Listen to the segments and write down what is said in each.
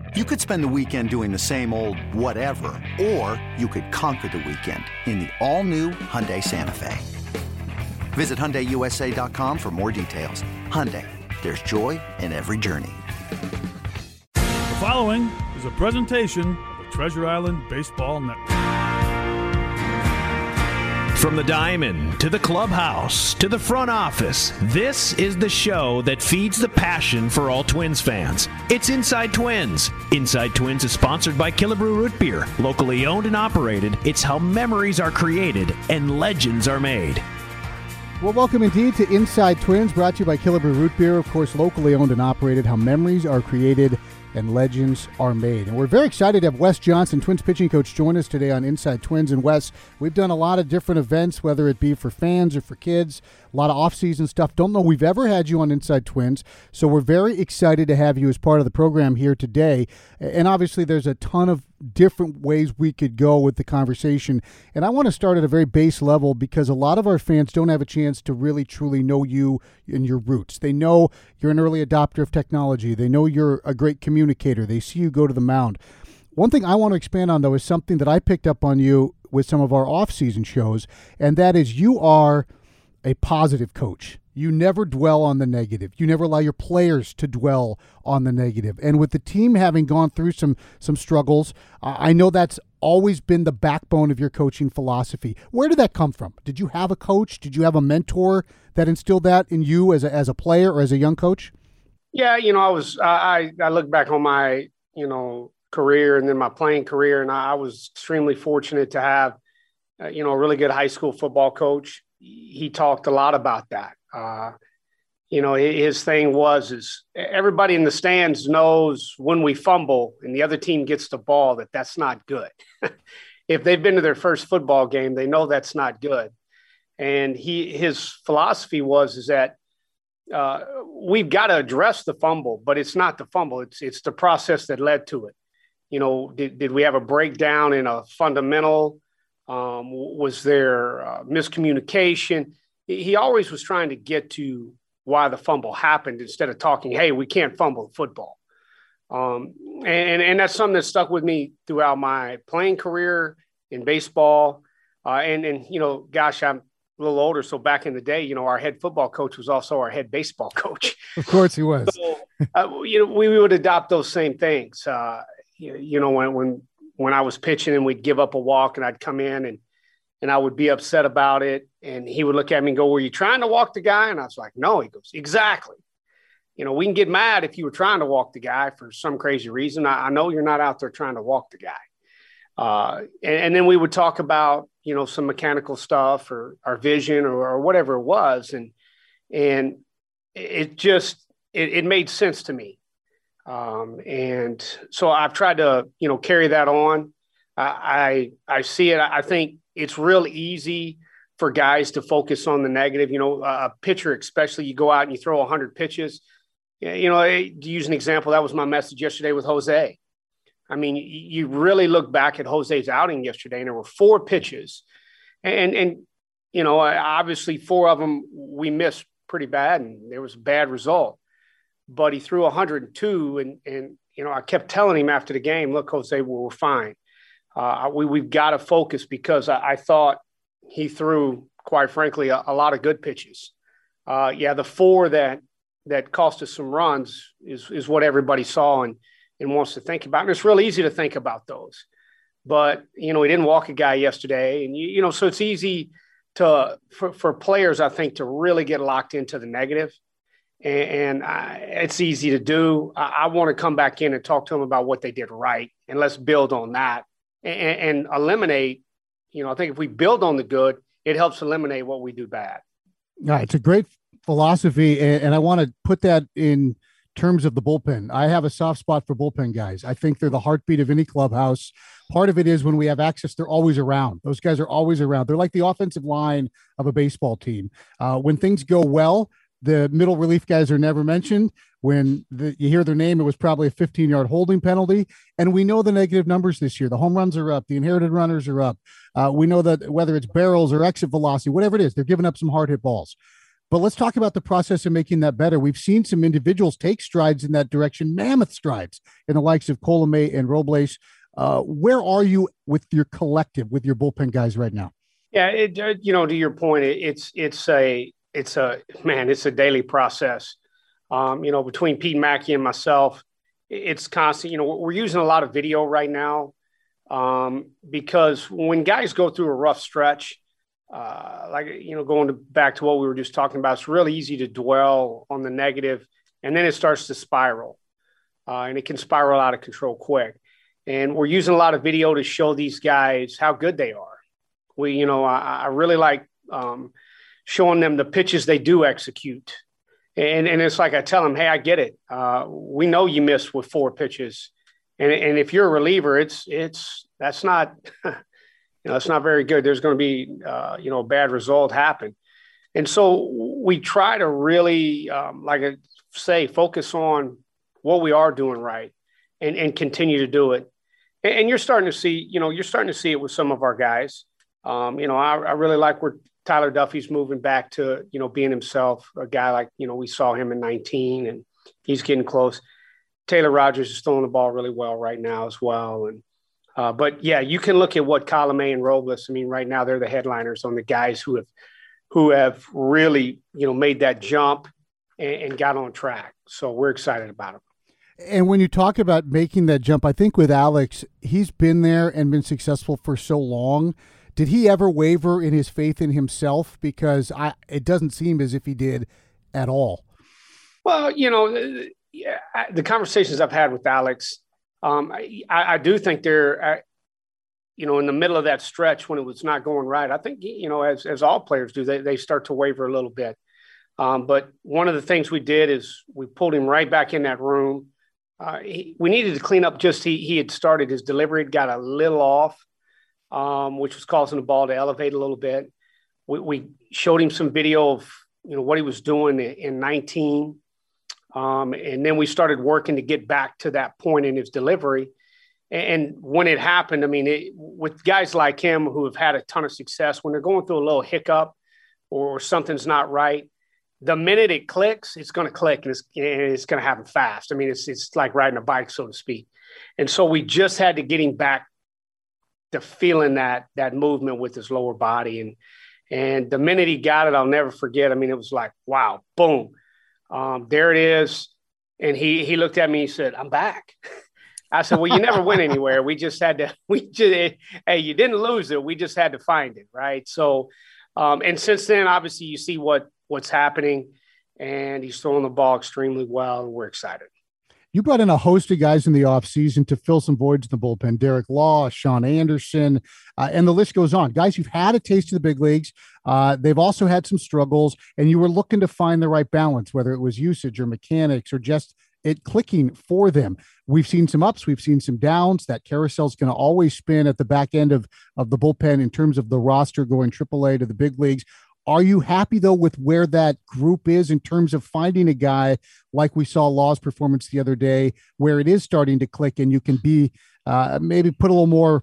You could spend the weekend doing the same old whatever, or you could conquer the weekend in the all-new Hyundai Santa Fe. Visit HyundaiUSA.com for more details. Hyundai, there's joy in every journey. The following is a presentation of the Treasure Island Baseball Network. From the diamond to the clubhouse to the front office, this is the show that feeds the passion for all Twins fans. It's Inside Twins. Inside Twins is sponsored by Killebrew Root Beer. Locally owned and operated, it's how memories are created and legends are made. Well, welcome indeed to Inside Twins, brought to you by Killebrew Root Beer. Of course, locally owned and operated, how memories are created and legends are made. And we're very excited to have Wes Johnson, Twins pitching coach, join us today on Inside Twins. And Wes, we've done a lot of different events, whether it be for fans or for kids, a lot of off-season stuff. Don't know we've ever had you on Inside Twins, so we're very excited to have you as part of the program here today. And obviously there's a ton of different ways we could go with the conversation. And I want to start at a very base level because a lot of our fans don't have a chance to really truly know you and your roots. They know you're an early adopter of technology. They know you're a great communicator. They see you go to the mound. One thing I want to expand on, though, is something that I picked up on you with some of our off-season shows, and that is you are a positive coach. You never dwell on the negative. You never allow your players to dwell on the negative. And with the team having gone through some struggles, I know that's always been the backbone of your coaching philosophy. Where did that come from? Did you have a coach? Did you have a mentor that instilled that in you as a player or as a young coach? Yeah, I look back on my, career and then my playing career, and I was extremely fortunate to have, a really good high school football coach. He talked a lot about that. His thing is everybody in the stands knows when we fumble and the other team gets the ball, that's not good. If they've been to their first football game, they know that's not good. And his philosophy is that we've got to address the fumble, but it's not the fumble. It's the process that led to it. Did we have a breakdown in a fundamental? Was there miscommunication? He always was trying to get to why the fumble happened instead of talking, hey, we can't fumble the football. And that's something that stuck with me throughout my playing career in baseball. I'm a little older. So back in the day, our head football coach was also our head baseball coach. Of course he was. So, we would adopt those same things. When I was pitching and we'd give up a walk and I'd come in and I would be upset about it. And he would look at me and go, were you trying to walk the guy? And I was like, no. He goes, exactly. We can get mad if you were trying to walk the guy for some crazy reason. I know you're not out there trying to walk the guy. And then we would talk about, some mechanical stuff or our vision or whatever it was. And it made sense to me. And so I've tried to, carry that on. I see it. I think it's real easy for guys to focus on the negative. A pitcher, especially, you go out and you throw 100 pitches. To use an example, that was my message yesterday with Jose. I mean, you really look back at Jose's outing yesterday, and there were 4 pitches. And obviously 4 of them we missed pretty bad, and there was a bad result. But he threw 102, and I kept telling him after the game, look, Jose, we're fine. We've got to focus because I thought he threw, quite frankly, a lot of good pitches. The 4 that cost us some runs is what everybody saw and wants to think about. And it's real easy to think about those. But, he didn't walk a guy yesterday. And, so it's easy for players, I think, to really get locked into the negative. And it's easy to do. I want to come back in and talk to them about what they did right. And let's build on that and eliminate, I think if we build on the good, it helps eliminate what we do bad. All right. It's a great philosophy. And I want to put that in terms of the bullpen. I have a soft spot for bullpen guys. I think they're the heartbeat of any clubhouse. Part of it is when we have access, they're always around. Those guys are always around. They're like the offensive line of a baseball team. When things go well, the middle relief guys are never mentioned. When you hear their name, it was probably a 15-yard holding penalty. And we know the negative numbers this year. The home runs are up. The inherited runners are up. We know that whether it's barrels or exit velocity, whatever it is, they're giving up some hard hit balls. But let's talk about the process of making that better. We've seen some individuals take strides in that direction, mammoth strides, in the likes of Colomé and Robles. Where are you with your collective, with your bullpen guys right now? Yeah, to your point, it's a daily process. Between Pete Mackey and myself, it's constant. We're using a lot of video right now because when guys go through a rough stretch, back to what we were just talking about, it's really easy to dwell on the negative, and then it starts to spiral, and it can spiral out of control quick. And we're using a lot of video to show these guys how good they are. I really like showing them the pitches they do execute. And it's like I tell them, hey, I get it. We know you missed with 4 pitches. And if you're a reliever, that's not it's not very good. There's going to be a bad result happen. And so we try to really, focus on what we are doing right and continue to do it. And you're starting to see it with some of our guys. I really like where Tyler Duffy's moving back to, being himself, a guy like, we saw him in 19 and he's getting close. Taylor Rogers is throwing the ball really well right now as well. And, but yeah, you can look at what Colomé and Robles, right now they're the headliners on the guys who have really, made that jump and got on track. So we're excited about it. And when you talk about making that jump, I think with Alex, he's been there and been successful for so long. Did he ever waver in his faith in himself? Because it doesn't seem as if he did at all. Well, the conversations I've had with Alex, I do think they're, in the middle of that stretch when it was not going right. I think, as all players do, they start to waver a little bit. But one of the things we did is we pulled him right back in that room. We needed to clean up he had started his delivery, got a little off, which was causing the ball to elevate a little bit. We showed him some video of, what he was doing in 19. And then we started working to get back to that point in his delivery. And when it happened, with guys like him who have had a ton of success, when they're going through a little hiccup or something's not right, the minute it clicks, it's going to click and it's going to happen fast. It's like riding a bike, so to speak. And so we just had to get him back to feeling that movement with his lower body. And the minute he got it, I'll never forget. It was like, wow, boom, there it is. And he looked at me and he said, I'm back. I said, well, you never went anywhere. We just had to, hey, you didn't lose it. We just had to find it. Right. So, and since then, obviously you see what's happening, and he's throwing the ball extremely well, and we're excited. You brought in a host of guys in the offseason to fill some voids in the bullpen. Derek Law, Sean Anderson, and the list goes on. Guys who've had a taste of the big leagues. They've also had some struggles, and you were looking to find the right balance, whether it was usage or mechanics or just it clicking for them. We've seen some ups, we've seen some downs. That carousel is going to always spin at the back end of the bullpen in terms of the roster going AAA to the big leagues. Are you happy, though, with where that group is in terms of finding a guy like we saw Law's performance the other day, where it is starting to click and you can be maybe put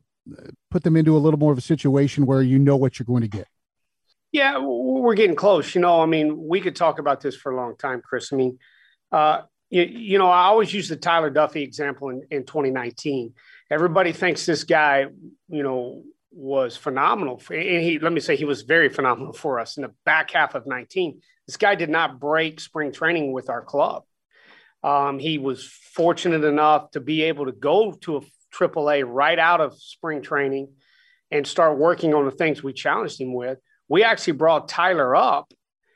them into a little more of a situation where you know what you're going to get? Yeah, we're getting close. We could talk about this for a long time, Chris. I always use the Tyler Duffy example in 2019. Everybody thinks this guy, was phenomenal. And let me say he was very phenomenal for us in the back half of 19. This guy did not break spring training with our club. He was fortunate enough to be able to go to a AAA right out of spring training and start working on the things we challenged him with. We actually brought Tyler up.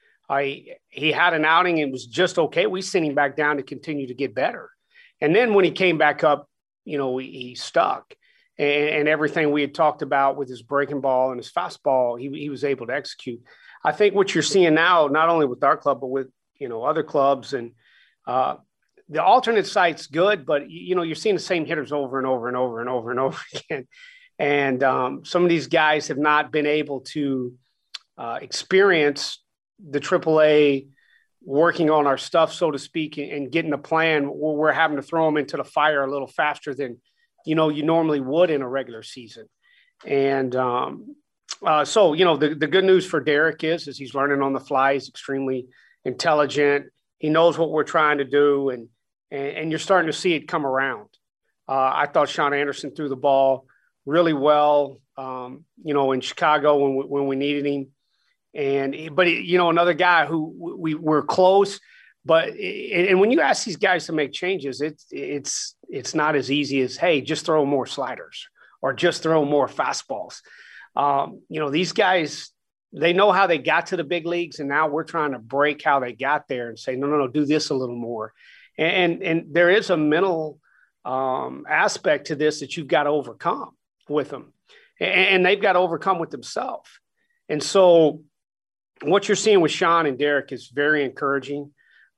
He had an outing and was just okay. We sent him back down to continue to get better. And then when he came back up, he stuck. And everything we had talked about with his breaking ball and his fastball, he was able to execute. I think what you're seeing now, not only with our club, but with, other clubs, and the alternate site's good, but, you're seeing the same hitters over and over and over and over and over again. And some of these guys have not been able to experience the AAA working on our stuff, so to speak, and getting a plan where we're having to throw them into the fire a little faster than, you normally would in a regular season. And So, the good news for Derek is he's learning on the fly. He's extremely intelligent. He knows what we're trying to do, and you're starting to see it come around. I thought Sean Anderson threw the ball really well, in Chicago when we needed him. But another guy who we were close, and when you ask these guys to make changes, it's not as easy as, hey, just throw more sliders or just throw more fastballs. These guys, they know how they got to the big leagues, and now we're trying to break how they got there and say, no, do this a little more. And there is a mental aspect to this that you've got to overcome with them, and they've got to overcome with themselves. And so what you're seeing with Sean and Derek is very encouraging.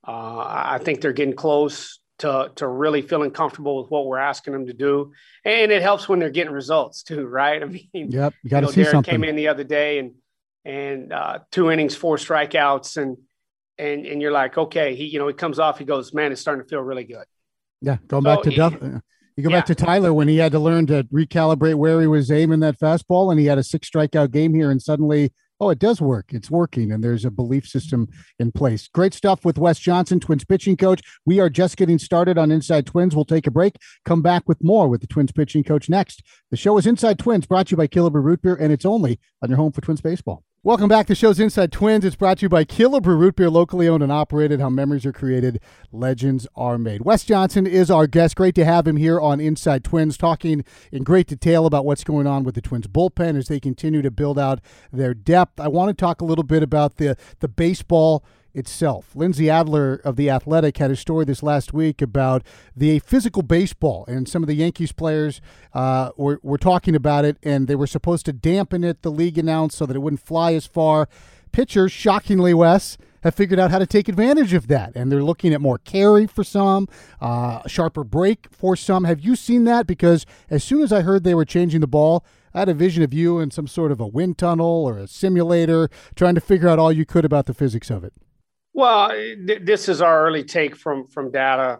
I think they're getting close to really feeling comfortable with what we're asking them to do. And it helps when they're getting results too, right? I mean, yep, you got to see Derek something. Came in the other day and 2 innings, 4 strikeouts, and you're like, okay, he comes off, he goes, man, it's starting to feel really good. Yeah, back to you go back to Tyler when he had to learn to recalibrate where he was aiming that fastball, and he had a 6 strikeout game here, and suddenly, it does work. It's working, and there's a belief system in place. Great stuff with Wes Johnson, Twins pitching coach. We are just getting started on Inside Twins. We'll take a break, come back with more with the Twins pitching coach next. The show is Inside Twins, brought to you by Killebrew Root Beer, and it's only on your home for Twins baseball. Welcome back. The show's Inside Twins. It's brought to you by Killebrew Root Beer, locally owned and operated. How memories are created, legends are made. Wes Johnson is our guest. Great to have him here on Inside Twins, talking in great detail about what's going on with the Twins bullpen as they continue to build out their depth. I want to talk a little bit about the baseball itself. Lindsay Adler of The Athletic had a story this last week about the physical baseball, and some of the Yankees players were talking about it, and they were supposed to dampen it, the league announced, so that it wouldn't fly as far. Pitchers, shockingly, Wes, have figured out how to take advantage of that, and they're looking at more carry for some, sharper break for some. Have you seen that? Because as soon as I heard they were changing the ball, I had a vision of you in some sort of a wind tunnel or a simulator trying to figure out all you could about the physics of it. Well, this is our early take from data.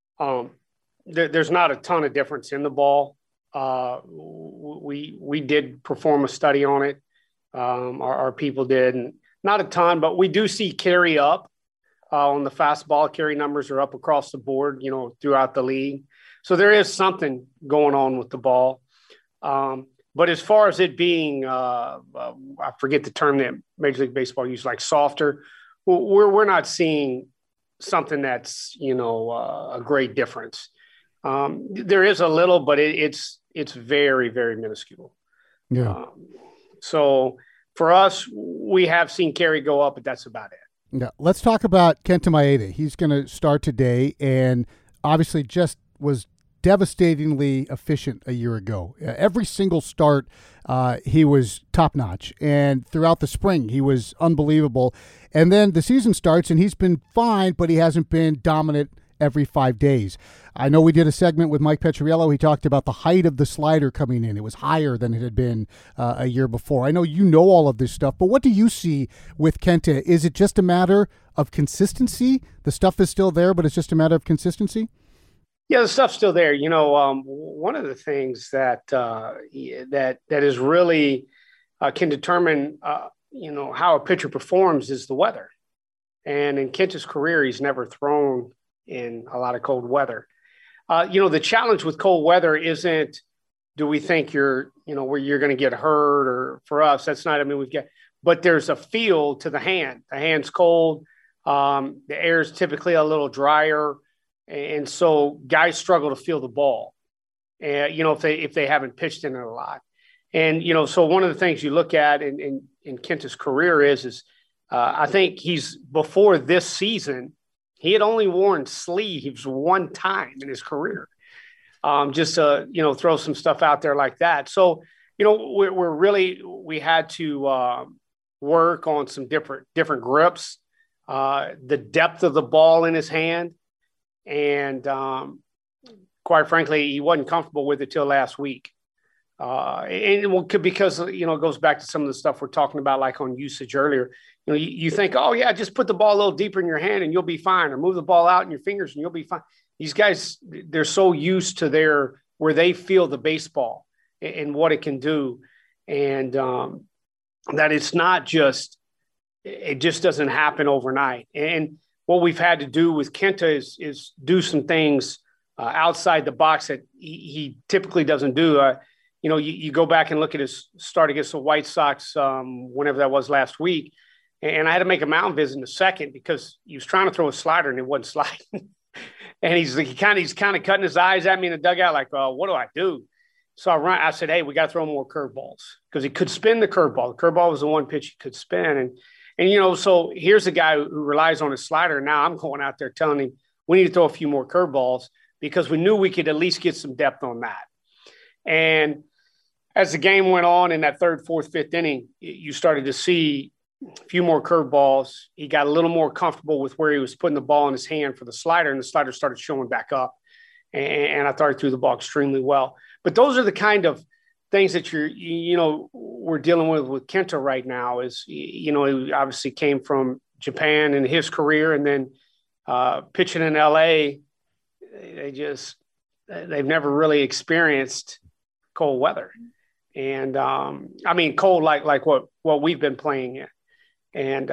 There's not a ton of difference in the ball. We did perform a study on it. Our people did, and not a ton, but we do see carry up on the fastball. Carry numbers are up across the board, throughout the league. So there is something going on with the ball. But as far as it being, I forget the term that Major League Baseball uses, like softer. We're not seeing something that's a great difference. There is a little, but it's very, very minuscule. Yeah. So for us, we have seen carry go up, but that's about it. Yeah. Let's talk about Kenta Maeda. He's going to start today, and obviously just was devastatingly efficient a year ago. Every single start, he was top-notch. And throughout the spring, he was unbelievable. And then the season starts, and he's been fine, but he hasn't been dominant every 5 days. I know we did a segment with Mike Petriello. He talked about the height of the slider coming in. It was higher than it had been a year before. I know you know all of this stuff, but what do you see with Kenta? Is it just a matter of consistency? The stuff is still there, but it's just a matter of consistency? Yeah, the stuff's still there. One of the things that is really can determine how a pitcher performs is the weather. And in Kenta's career, he's never thrown in a lot of cold weather. The challenge with cold weather isn't, do we think where you're going to get hurt, or for us, that's not, but there's a feel to the hand. The hand's cold. The air is typically a little drier. And so guys struggle to feel the ball, if they haven't pitched in it a lot. And, so one of the things you look at in Kenta's career is I think before this season, he had only worn sleeves one time in his career, just to, throw some stuff out there like that. So, we had to work on some different grips, the depth of the ball in his hand. And quite frankly, he wasn't comfortable with it till last week. Because, it goes back to some of the stuff we're talking about, like on usage earlier. You think, oh, yeah, just put the ball a little deeper in your hand and you'll be fine, or move the ball out in your fingers and you'll be fine. These guys, they're so used to where they feel the baseball and what it can do. And that it's not just, it just doesn't happen overnight. And what we've had to do with Kenta is do some things outside the box that he typically doesn't do. You go back and look at his start against the White Sox, whenever that was last week. And I had to make a mound visit in the second because he was trying to throw a slider and it wasn't sliding. And he's kind of cutting his eyes at me in the dugout, like, what do I do? So I said, hey, we got to throw more curveballs because he could spin the curveball. The curveball was the one pitch he could spin. And so here's a guy who relies on his slider. Now I'm going out there telling him we need to throw a few more curveballs because we knew we could at least get some depth on that. And as the game went on in that third, fourth, fifth inning, you started to see a few more curveballs. He got a little more comfortable with where he was putting the ball in his hand for the slider, and the slider started showing back up. And I thought he threw the ball extremely well. But those are the kind of things that we're dealing with Kenta right now. Is he obviously came from Japan in his career, and then pitching in LA, they've never really experienced cold weather. And cold like what we've been playing in. And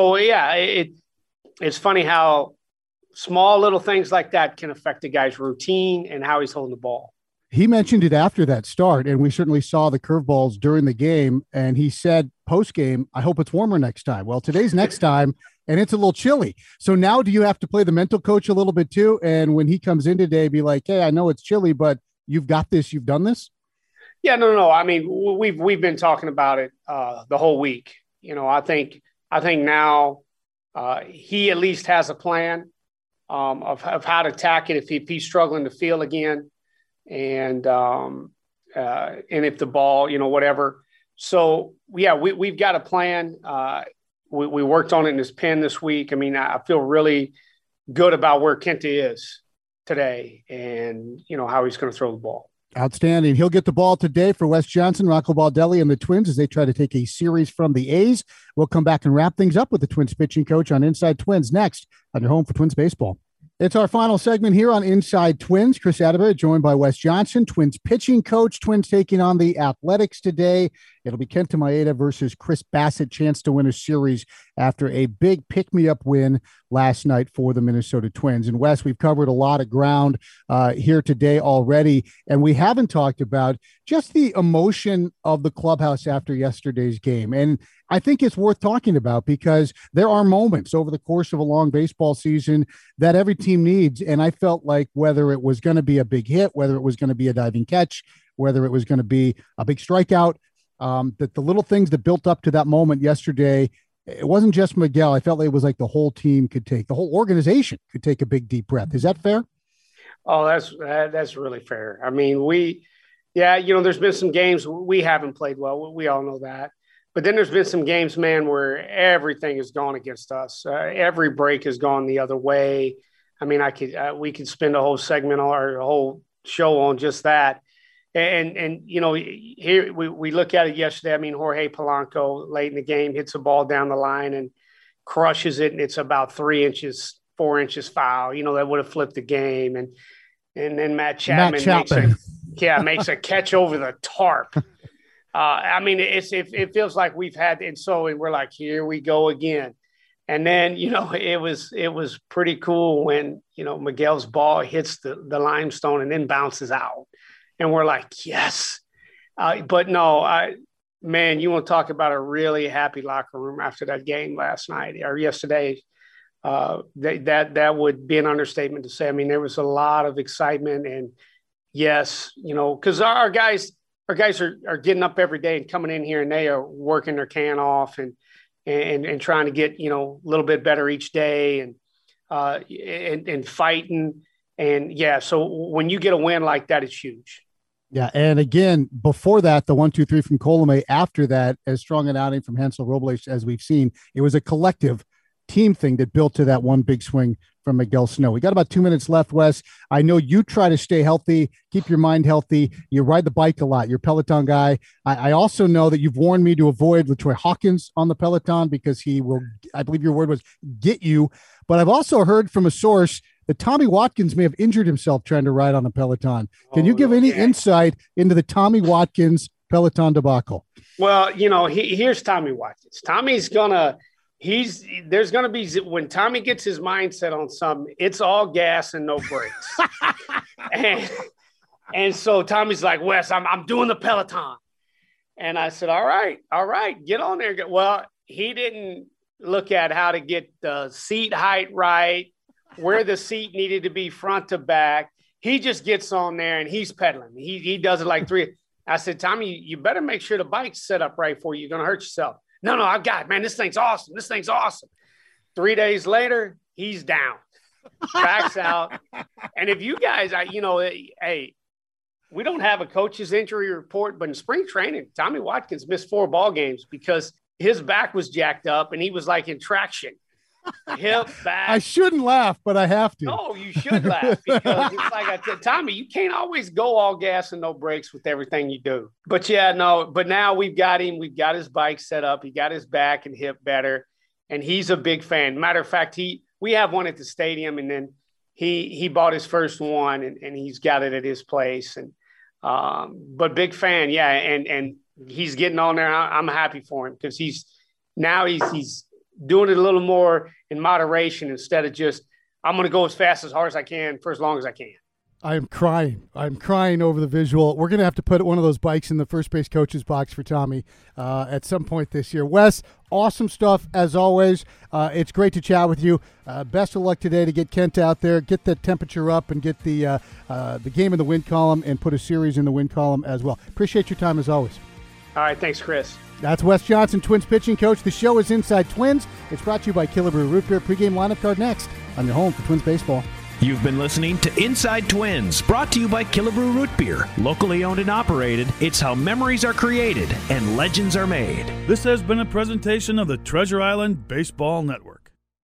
it's funny how small little things like that can affect a guy's routine and how he's holding the ball. He mentioned it after that start, and we certainly saw the curveballs during the game. And he said post-game, I hope it's warmer next time. Well, today's next time, and it's a little chilly. So now do you have to play the mental coach a little bit too? And when he comes in today, be like, hey, I know it's chilly, but you've got this. You've done this? Yeah, no. I mean, we've been talking about it the whole week. I think now he at least has a plan of how to attack it if he's struggling to feel again. And if the ball, whatever. So yeah, we've got a plan. We worked on it in his pen this week. I mean, I feel really good about where Kenta is today and, how he's going to throw the ball. Outstanding. He'll get the ball today for Wes Johnson, Rocco Baldelli, and the Twins as they try to take a series from the A's. We'll come back and wrap things up with the Twins pitching coach on Inside Twins next on your home for Twins baseball. It's our final segment here on Inside Twins. Chris Atterbury joined by Wes Johnson, Twins pitching coach. Twins taking on the Athletics today. It'll be Kenta Maeda versus Chris Bassitt. Chance to win a series after a big pick-me-up win last night for the Minnesota Twins. And Wes, we've covered a lot of ground here today already, and we haven't talked about just the emotion of the clubhouse after yesterday's game. And I think it's worth talking about because there are moments over the course of a long baseball season that every team needs. And I felt like whether it was going to be a big hit, whether it was going to be a diving catch, whether it was going to be a big strikeout, that the little things that built up to that moment yesterday, it wasn't just Miguel. I felt like it was like the whole team the whole organization could take a big, deep breath. Is that fair? Oh, that's really fair. I mean, there's been some games we haven't played well. We all know that. But then there's been some games, man, where everything has gone against us. Every break has gone the other way. I mean, we could spend a whole segment or a whole show on just that. And here we look at it yesterday. I mean, Jorge Polanco late in the game hits a ball down the line and crushes it, and it's about 4 inches foul. That would have flipped the game. And then Matt Chapman. makes a catch over the tarp. I mean, it feels like we've had, and we're like, here we go again. And then, it was pretty cool when, Miguel's ball hits the limestone and then bounces out. And we're like, yes. But no, man, you want to talk about a really happy locker room after that game last night or yesterday. That would be an understatement to say. I mean, there was a lot of excitement and yes, because our guys are getting up every day and coming in here and they are working their can off and trying to get, a little bit better each day and fighting. And yeah, so when you get a win like that, it's huge. Yeah. And again, before that, the 1-2-3 from Colome, after that, as strong an outing from Hansel Robles as we've seen, it was a collective team thing that built to that one big swing from Miguel Sano. We got about 2 minutes left, Wes. I know you try to stay healthy, keep your mind healthy. You ride the bike a lot. You're a Peloton guy. I also know that you've warned me to avoid LaTroy Hawkins on the Peloton because he will, I believe your word was, get you. But I've also heard from a source that Tommy Watkins may have injured himself trying to ride on a Peloton. Can you give any insight into the Tommy Watkins Peloton debacle? Well, here's Tommy Watkins. There's going to be, when Tommy gets his mindset on something, it's all gas and no brakes. and so Tommy's like, Wes, I'm doing the Peloton. And I said, all right, get on there. Well, he didn't look at how to get the seat height right, where the seat needed to be front to back. He just gets on there and he's pedaling. He does it like 3. I said, Tommy, you better make sure the bike's set up right for you. You're going to hurt yourself. No, I got it, man. This thing's awesome. 3 days later, he's down, backs out. And if you guys, hey, we don't have a coach's injury report, but in spring training, Tommy Watkins missed 4 ball games because his back was jacked up and he was like in traction. Hip, back. I shouldn't laugh, but I have to. No, you should laugh because it's like I said, Tommy, you can't always go all gas and no brakes with everything you do. But but now we've got him. We've got his bike set up. He got his back and hip better, and he's a big fan. Matter of fact, we have one at the stadium, and then he bought his first one, and he's got it at his place. And but big fan, yeah, and he's getting on there. I'm happy for him because he's doing it a little more in moderation instead of just, I'm going to go as fast, as hard as I can for as long as I can. I'm crying over the visual. We're going to have to put one of those bikes in the first base coach's box for Tommy at some point this year. Wes, awesome stuff as always. It's great to chat with you. Best of luck today to get Kent out there, get the temperature up, and get the game in the win column and put a series in the win column as well. Appreciate your time as always. All right, thanks, Chris. That's Wes Johnson, Twins pitching coach. The show is Inside Twins. It's brought to you by Killebrew Root Beer. Pre-game lineup card next on your home for Twins baseball. You've been listening to Inside Twins, brought to you by Killebrew Root Beer. Locally owned and operated, it's how memories are created and legends are made. This has been a presentation of the Treasure Island Baseball Network.